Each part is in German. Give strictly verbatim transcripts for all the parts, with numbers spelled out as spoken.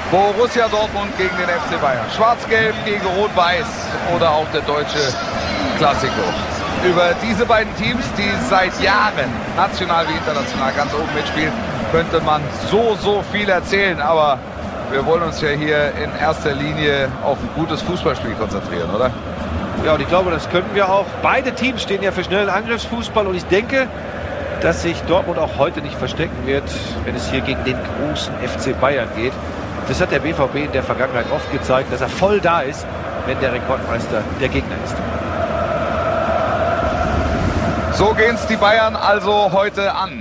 Borussia Dortmund gegen den F C Bayern. Schwarz-Gelb gegen Rot-Weiß oder auch der deutsche Klassiker. Über diese beiden Teams, die seit Jahren national wie international ganz oben mitspielen, könnte man so, so viel erzählen. Aber wir wollen uns ja hier in erster Linie auf ein gutes Fußballspiel konzentrieren, oder? Ja, und ich glaube, das können wir auch. Beide Teams stehen ja für schnellen Angriffsfußball und ich denke, dass sich Dortmund auch heute nicht verstecken wird, wenn es hier gegen den großen F C Bayern geht. Das hat der B V B in der Vergangenheit oft gezeigt, dass er voll da ist, wenn der Rekordmeister der Gegner ist. So gehen's die Bayern also heute an.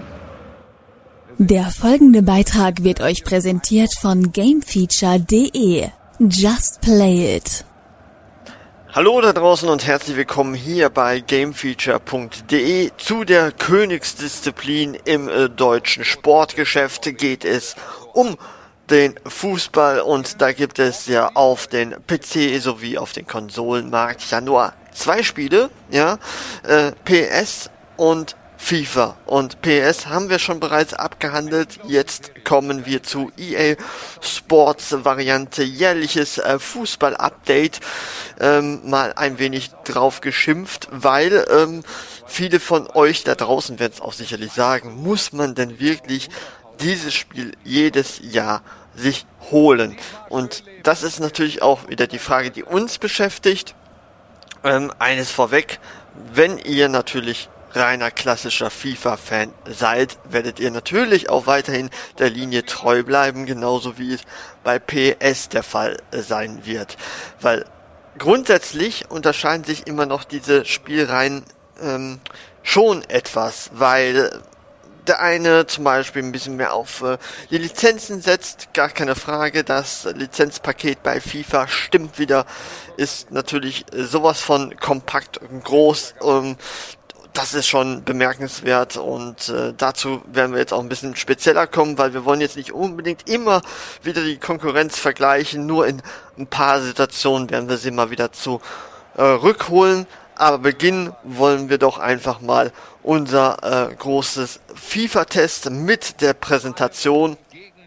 Der folgende Beitrag wird euch präsentiert von Gamefeature punkt de. Just play it. Hallo da draußen und herzlich willkommen hier bei Gamefeature punkt de. Zu der Königsdisziplin im äh, deutschen Sportgeschäft geht es um den Fußball und da gibt es ja auf den P C sowie auf den Konsolenmarkt ja nur zwei Spiele, ja, äh, P S und FIFA. Und P S haben wir schon bereits abgehandelt. Jetzt kommen wir zu E A Sports Variante jährliches äh, Fußball-Update. Ähm, mal ein wenig drauf geschimpft, weil ähm, viele von euch da draußen werden es auch sicherlich sagen, muss man denn wirklich dieses Spiel jedes Jahr sich holen? Und das ist natürlich auch wieder die Frage, die uns beschäftigt. Ähm, eines vorweg, wenn ihr natürlich reiner klassischer FIFA-Fan seid, werdet ihr natürlich auch weiterhin der Linie treu bleiben, genauso wie es bei P S der Fall sein wird. Weil grundsätzlich unterscheiden sich immer noch diese Spielreihen ähm, schon etwas, weil der eine zum Beispiel ein bisschen mehr auf äh, die Lizenzen setzt, gar keine Frage. Das Lizenzpaket bei FIFA stimmt wieder, ist natürlich äh, sowas von kompakt und groß. Ähm, das ist schon bemerkenswert und äh, dazu werden wir jetzt auch ein bisschen spezieller kommen, weil wir wollen jetzt nicht unbedingt immer wieder die Konkurrenz vergleichen. Nur in ein paar Situationen werden wir sie mal wieder zu äh, rückholen. Aber beginnen wollen wir doch einfach mal unser äh, großes FIFA-Test mit der Präsentation.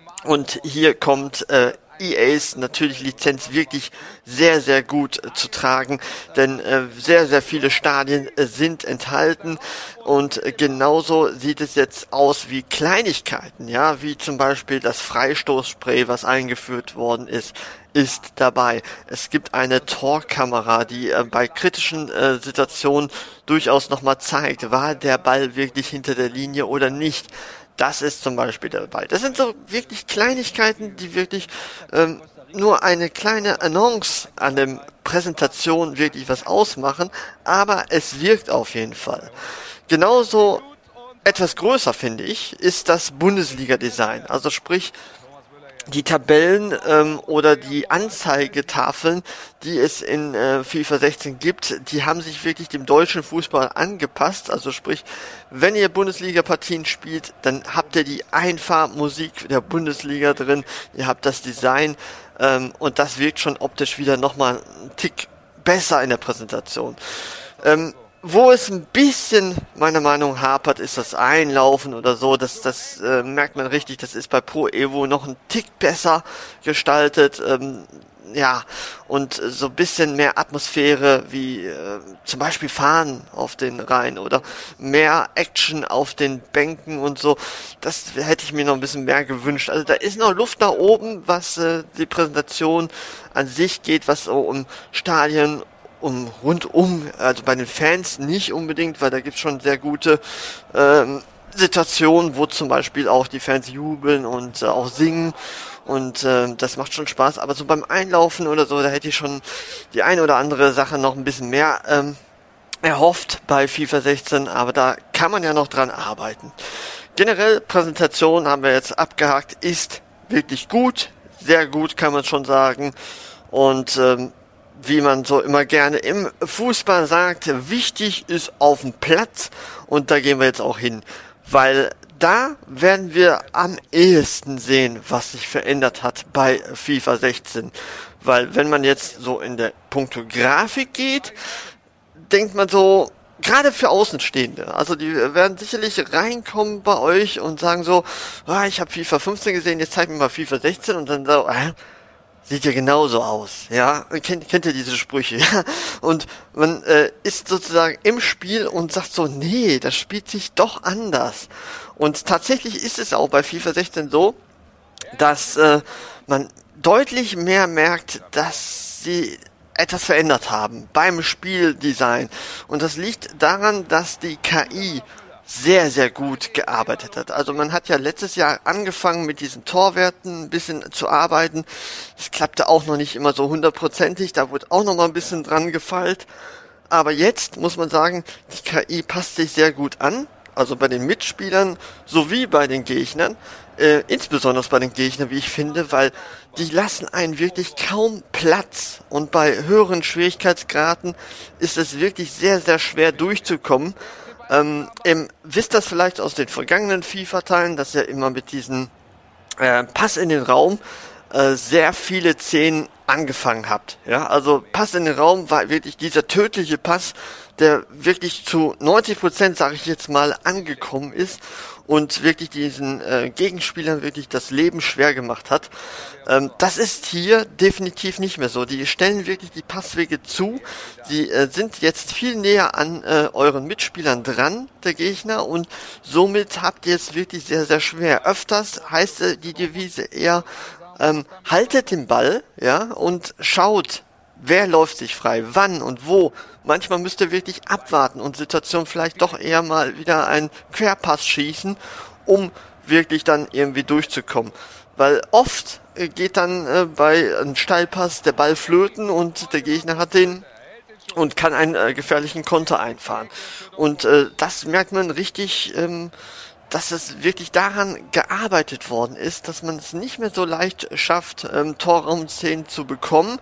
Und hier kommt äh, E As natürlich Lizenz wirklich sehr, sehr gut äh, zu tragen, denn äh, sehr, sehr viele Stadien äh, sind enthalten und äh, genauso sieht es jetzt aus wie Kleinigkeiten, ja, wie zum Beispiel das Freistoßspray, was eingeführt worden ist, ist dabei. Es gibt eine Torkamera, die äh, bei kritischen äh, Situationen durchaus nochmal zeigt, war der Ball wirklich hinter der Linie oder nicht. Das ist zum Beispiel dabei. Das sind so wirklich Kleinigkeiten, die wirklich ähm, nur eine kleine Annonce an der Präsentation wirklich was ausmachen, aber es wirkt auf jeden Fall. Genauso etwas größer, finde ich, ist das Bundesliga-Design. Also sprich, die Tabellen ähm, oder die Anzeigetafeln, die es in äh, FIFA sechzehn gibt, die haben sich wirklich dem deutschen Fußball angepasst. Also sprich, wenn ihr Bundesliga-Partien spielt, dann habt ihr die Einfahrmusik der Bundesliga drin, ihr habt das Design ähm, und das wirkt schon optisch wieder nochmal einen Tick besser in der Präsentation. Ähm, Wo es ein bisschen, meiner Meinung nach, hapert, ist das Einlaufen oder so. Das, das äh, merkt man richtig. Das ist bei Pro Evo noch ein Tick besser gestaltet. Ähm, ja, und so ein bisschen mehr Atmosphäre wie äh, zum Beispiel Fahren auf den Reihen oder mehr Action auf den Bänken und so. Das hätte ich mir noch ein bisschen mehr gewünscht. Also da ist noch Luft nach oben, was äh, die Präsentation an sich geht, was so um Stadien um rundum, also bei den Fans nicht unbedingt, weil da gibt's schon sehr gute ähm, Situationen, wo zum Beispiel auch die Fans jubeln und äh, auch singen und äh, das macht schon Spaß, aber so beim Einlaufen oder so, da hätte ich schon die eine oder andere Sache noch ein bisschen mehr ähm, erhofft bei FIFA sechzehn, aber da kann man ja noch dran arbeiten. Generell, Präsentation haben wir jetzt abgehakt, ist wirklich gut, sehr gut kann man schon sagen und ähm, wie man so immer gerne im Fußball sagt, wichtig ist auf dem Platz und da gehen wir jetzt auch hin, weil da werden wir am ehesten sehen, was sich verändert hat bei FIFA sechzehn, weil wenn man jetzt so in der Punkto Grafik geht, denkt man so, gerade für Außenstehende, also die werden sicherlich reinkommen bei euch und sagen so, ah, ich habe FIFA fünfzehn gesehen, jetzt zeig mir mal FIFA sechzehn und dann so, äh, sieht ja genauso aus, ja, kennt, kennt ihr diese Sprüche, ja, und man äh, ist sozusagen im Spiel und sagt so, nee, das spielt sich doch anders. Und tatsächlich ist es auch bei FIFA sechzehn so, dass äh, man deutlich mehr merkt, dass sie etwas verändert haben beim Spieldesign. Und das liegt daran, dass die K I sehr, sehr gut gearbeitet hat. Also man hat ja letztes Jahr angefangen mit diesen Torwerten ein bisschen zu arbeiten. Das klappte auch noch nicht immer so hundertprozentig, da wurde auch noch mal ein bisschen dran gefeilt. Aber jetzt muss man sagen, die K I passt sich sehr gut an. Also bei den Mitspielern sowie bei den Gegnern. Äh, insbesondere bei den Gegnern, wie ich finde, weil die lassen einen wirklich kaum Platz. Und bei höheren Schwierigkeitsgraden ist es wirklich sehr, sehr schwer durchzukommen. Ähm, ihr wisst das vielleicht aus den vergangenen FIFA-Teilen, dass ihr immer mit diesem äh, Pass in den Raum äh, sehr viele Szenen angefangen habt. Ja, also Pass in den Raum war wirklich dieser tödliche Pass, der wirklich zu neunzig Prozent, sage ich jetzt mal, angekommen ist und wirklich diesen äh, Gegenspielern wirklich das Leben schwer gemacht hat. Ähm, das ist hier definitiv nicht mehr so. Die stellen wirklich die Passwege zu. Sie äh, sind jetzt viel näher an äh, euren Mitspielern dran, der Gegner, und somit habt ihr es wirklich sehr, sehr schwer. Öfters heißt äh, die Devise eher, ähm, haltet den Ball, ja, und schaut, wer läuft sich frei, wann und wo. Manchmal müsst ihr wirklich abwarten und Situation vielleicht doch eher mal wieder einen Querpass schießen, um wirklich dann irgendwie durchzukommen. Weil oft äh, geht dann äh, bei einem Steilpass der Ball flöten und der Gegner hat den und kann einen äh, gefährlichen Konter einfahren. Und äh, das merkt man richtig, ähm, dass es wirklich daran gearbeitet worden ist, dass man es nicht mehr so leicht schafft, ähm, Torraumszenen zu bekommen.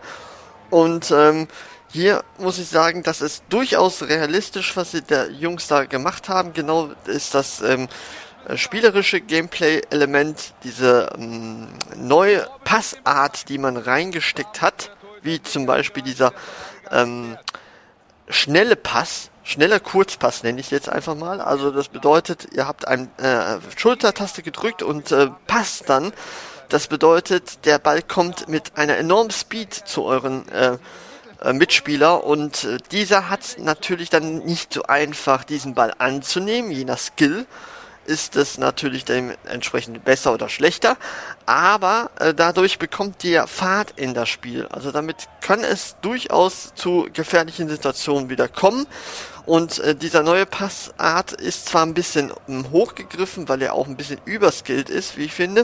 Und ähm, hier muss ich sagen, das ist durchaus realistisch, was die der Jungs da gemacht haben. Genau ist das ähm, spielerische Gameplay-Element, diese ähm, neue Passart, die man reingesteckt hat, wie zum Beispiel dieser ähm, schnelle Pass, schneller Kurzpass nenne ich jetzt einfach mal. Also das bedeutet, ihr habt eine äh, Schultertaste gedrückt und äh, passt dann. Das bedeutet, der Ball kommt mit einer enormen Speed zu euren äh, äh, Mitspieler und äh, dieser hat natürlich dann nicht so einfach, diesen Ball anzunehmen. Je nach Skill ist es natürlich dementsprechend besser oder schlechter, aber äh, dadurch bekommt ihr Fahrt in das Spiel. Also damit kann es durchaus zu gefährlichen Situationen wieder kommen. Und äh, dieser neue Passart ist zwar ein bisschen ähm, hochgegriffen, weil er auch ein bisschen überskillt ist, wie ich finde.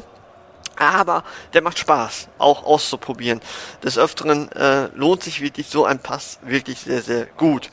Aber der macht Spaß, auch auszuprobieren. Des Öfteren äh, lohnt sich wirklich so ein Pass wirklich sehr, sehr gut.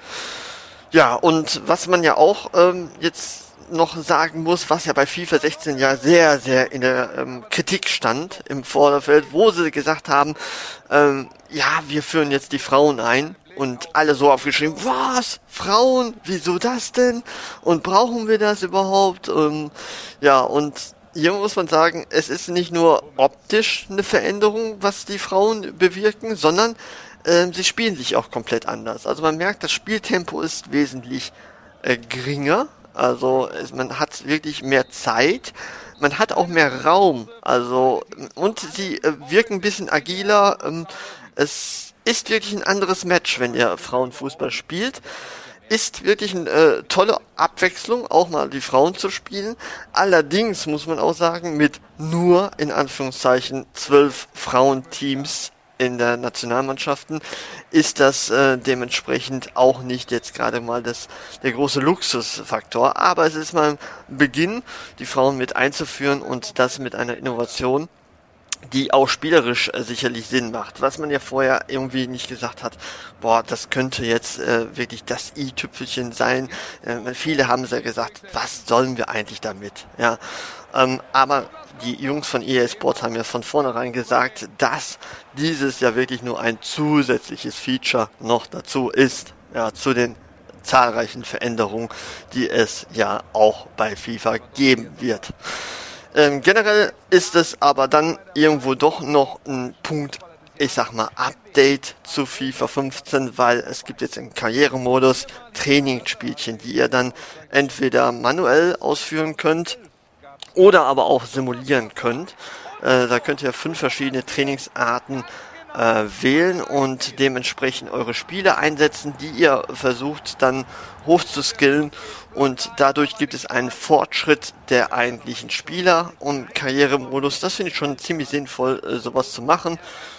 Ja, und was man ja auch ähm, jetzt noch sagen muss, was ja bei FIFA sechzehn ja sehr, sehr in der ähm, Kritik stand im Vorderfeld, wo sie gesagt haben, ähm, ja, wir führen jetzt die Frauen ein. Und alle so aufgeschrieben, was? Frauen? Wieso das denn? Und brauchen wir das überhaupt? Ähm, ja, und hier muss man sagen, es ist nicht nur optisch eine Veränderung, was die Frauen bewirken, sondern äh, sie spielen sich auch komplett anders. Also man merkt, das Spieltempo ist wesentlich äh, geringer. Also es, man hat wirklich mehr Zeit. Man hat auch mehr Raum. Also und sie äh, wirken ein bisschen agiler. Ähm, es ist wirklich ein anderes Match, wenn ihr Frauenfußball spielt. Ist wirklich eine äh, tolle Abwechslung, auch mal die Frauen zu spielen. Allerdings muss man auch sagen, mit nur in Anführungszeichen zwölf Frauenteams in der Nationalmannschaften ist das äh, dementsprechend auch nicht jetzt gerade mal das der große Luxusfaktor. Aber es ist mal ein Beginn, die Frauen mit einzuführen und das mit einer Innovation, die auch spielerisch äh, sicherlich Sinn macht. Was man ja vorher irgendwie nicht gesagt hat, boah, das könnte jetzt äh, wirklich das i-Tüpfelchen sein. Äh, viele haben ja gesagt, was sollen wir eigentlich damit? Ja, ähm, aber die Jungs von E A Sports haben ja von vornherein gesagt, dass dieses ja wirklich nur ein zusätzliches Feature noch dazu ist, ja, zu den zahlreichen Veränderungen, die es ja auch bei FIFA geben wird. Ähm, generell ist es aber dann irgendwo doch noch ein Punkt ich sag mal, Update zu FIFA fünfzehn, weil es gibt jetzt im Karrieremodus Trainingsspielchen, die ihr dann entweder manuell ausführen könnt oder aber auch simulieren könnt. Äh, da könnt ihr fünf verschiedene Trainingsarten äh, wählen und dementsprechend eure Spiele einsetzen, die ihr versucht dann hoch zu skillen, und dadurch gibt es einen Fortschritt der eigentlichen Spieler und Karrieremodus. Das finde ich schon ziemlich sinnvoll, äh, sowas zu machen,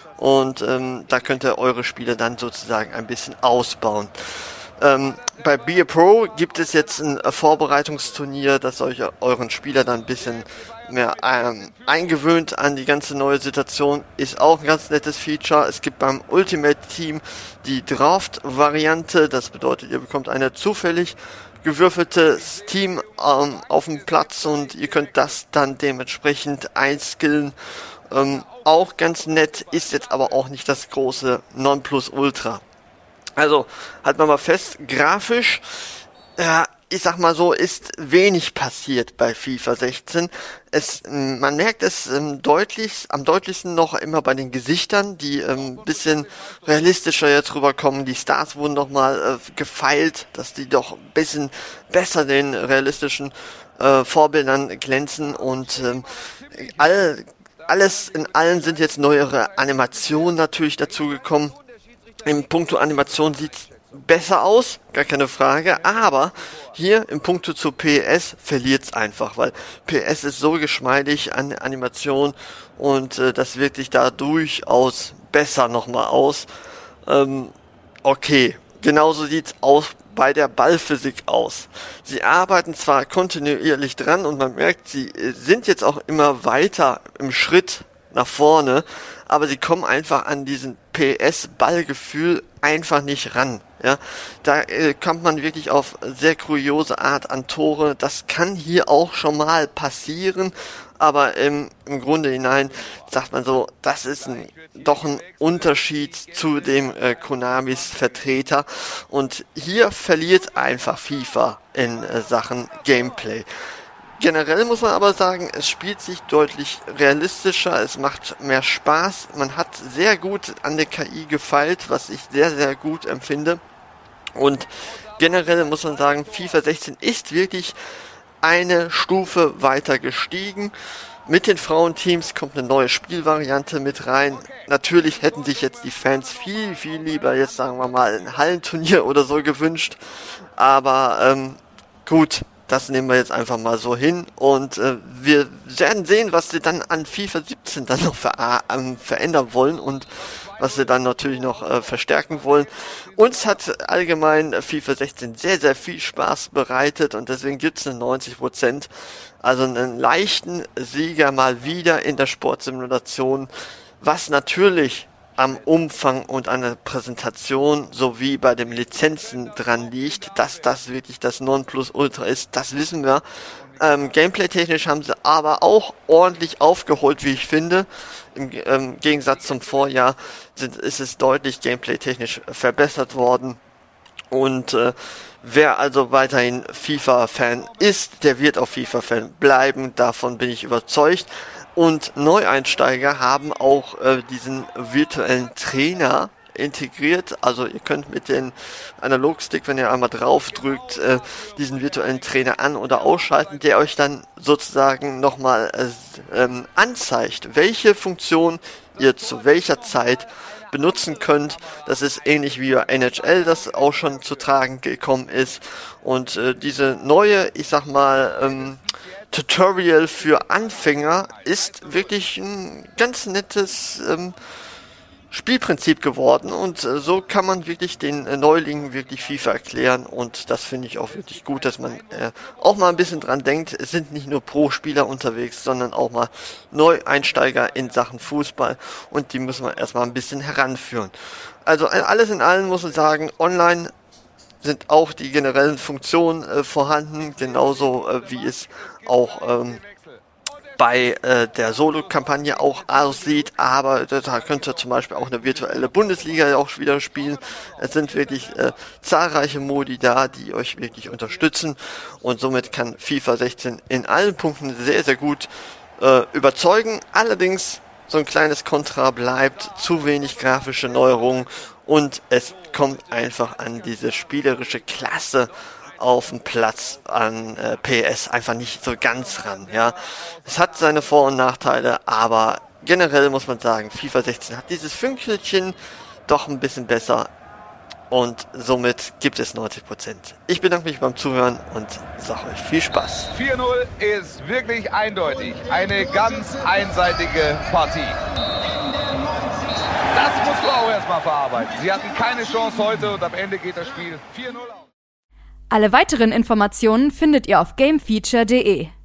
und ähm, da könnt ihr eure Spiele dann sozusagen ein bisschen ausbauen. Ähm, bei Be A Pro gibt es jetzt ein äh, Vorbereitungsturnier, das euch euren Spieler dann ein bisschen mehr ähm, eingewöhnt an die ganze neue Situation. Ist auch ein ganz nettes Feature. Es gibt beim Ultimate Team die Draft-Variante. Das bedeutet, ihr bekommt eine zufällig gewürfeltes Team ähm, auf dem Platz und ihr könnt das dann dementsprechend einskillen. Ähm, auch ganz nett, ist jetzt aber auch nicht das große Nonplusultra. Also, halt man mal fest, grafisch, ja, ich sag mal so, ist wenig passiert bei FIFA sechzehn. Es, man merkt es ähm, deutlich, am deutlichsten noch immer bei den Gesichtern, die ähm, bisschen realistischer jetzt rüberkommen. Die Stars wurden noch mal äh, gefeilt, dass die doch ein bisschen besser den realistischen äh, Vorbildern glänzen, und ähm, all, alles in allem sind jetzt neuere Animationen natürlich dazugekommen. Im Punkto Animation sieht's besser aus, gar keine Frage, aber hier im Punkto zu P S verliert's einfach, weil P S ist so geschmeidig an Animation, und äh, das wirkt sich da durchaus besser nochmal aus. Ähm, okay, genauso sieht's aus bei der Ballphysik aus. Sie arbeiten zwar kontinuierlich dran und man merkt, sie sind jetzt auch immer weiter im Schritt nach vorne, aber sie kommen einfach an diesen P S-Ballgefühl einfach nicht ran. Ja, da äh, kommt man wirklich auf sehr kuriose Art an Tore. Das kann hier auch schon mal passieren, aber ähm, im Grunde hinein sagt man so, das ist ein, doch ein Unterschied zu dem äh, Konamis Vertreter, und hier verliert einfach FIFA in äh, Sachen Gameplay. Generell muss man aber sagen, es spielt sich deutlich realistischer, es macht mehr Spaß, man hat sehr gut an der K I gefeilt, was ich sehr, sehr gut empfinde, und generell muss man sagen, FIFA sechzehn ist wirklich eine Stufe weiter gestiegen. Mit den Frauenteams kommt eine neue Spielvariante mit rein. Natürlich hätten sich jetzt die Fans viel, viel lieber jetzt, sagen wir mal, ein Hallenturnier oder so gewünscht, aber ähm, gut. Das nehmen wir jetzt einfach mal so hin, und äh, wir werden sehen, was sie dann an FIFA siebzehn dann noch ver äh, verändern wollen und was sie dann natürlich noch äh, verstärken wollen. Uns hat allgemein FIFA sechzehn sehr, sehr viel Spaß bereitet, und deswegen gibt es eine neunzig Prozent, also einen leichten Sieger mal wieder in der Sportsimulation, was natürlich am Umfang und an der Präsentation sowie bei den Lizenzen dran liegt. Dass das wirklich das Nonplusultra ist, das wissen wir. Ähm, Gameplay-technisch haben sie aber auch ordentlich aufgeholt, wie ich finde. Im ähm, Gegensatz zum Vorjahr sind, ist es deutlich Gameplay-technisch verbessert worden. Und äh, wer also weiterhin FIFA-Fan ist, der wird auch FIFA-Fan bleiben. Davon bin ich überzeugt. Und Neueinsteiger haben auch äh, diesen virtuellen Trainer integriert. Also ihr könnt mit dem Analogstick, wenn ihr einmal drauf drückt, äh, diesen virtuellen Trainer an- oder ausschalten, der euch dann sozusagen nochmal äh, ähm, anzeigt, welche Funktion ihr zu welcher Zeit benutzen könnt. Das ist ähnlich wie bei N H L, das auch schon zu tragen gekommen ist. Und äh, diese neue, ich sag mal, ähm, Tutorial für Anfänger ist wirklich ein ganz nettes ähm, Spielprinzip geworden, und äh, so kann man wirklich den äh, Neulingen wirklich FIFA erklären, und das finde ich auch wirklich gut, dass man äh, auch mal ein bisschen dran denkt, es sind nicht nur Pro-Spieler unterwegs, sondern auch mal Neueinsteiger in Sachen Fußball, und die müssen wir erstmal ein bisschen heranführen. Also äh, alles in allem muss man sagen, online sind auch die generellen Funktionen äh, vorhanden, genauso äh, wie es auch ähm, bei äh, der Solo-Kampagne auch aussieht, aber da könnt ihr zum Beispiel auch eine virtuelle Bundesliga auch wieder spielen. Es sind wirklich äh, zahlreiche Modi da, die euch wirklich unterstützen, und somit kann FIFA sechzehn in allen Punkten sehr, sehr gut äh, überzeugen. Allerdings so ein kleines Kontra bleibt, zu wenig grafische Neuerungen und es kommt einfach an diese spielerische Klasse auf dem Platz an äh, P S einfach nicht so ganz ran. Ja, es hat seine Vor- und Nachteile, aber generell muss man sagen, FIFA sechzehn hat dieses Fünkelchen doch ein bisschen besser und somit gibt es neunzig Prozent. Ich bedanke mich beim Zuhören und sage euch viel Spaß. vier null ist wirklich eindeutig eine ganz einseitige Partie. Das musst du auch erstmal verarbeiten. Sie hatten keine Chance heute und am Ende geht das Spiel vier null aus. Alle weiteren Informationen findet ihr auf gamefeature punkt de.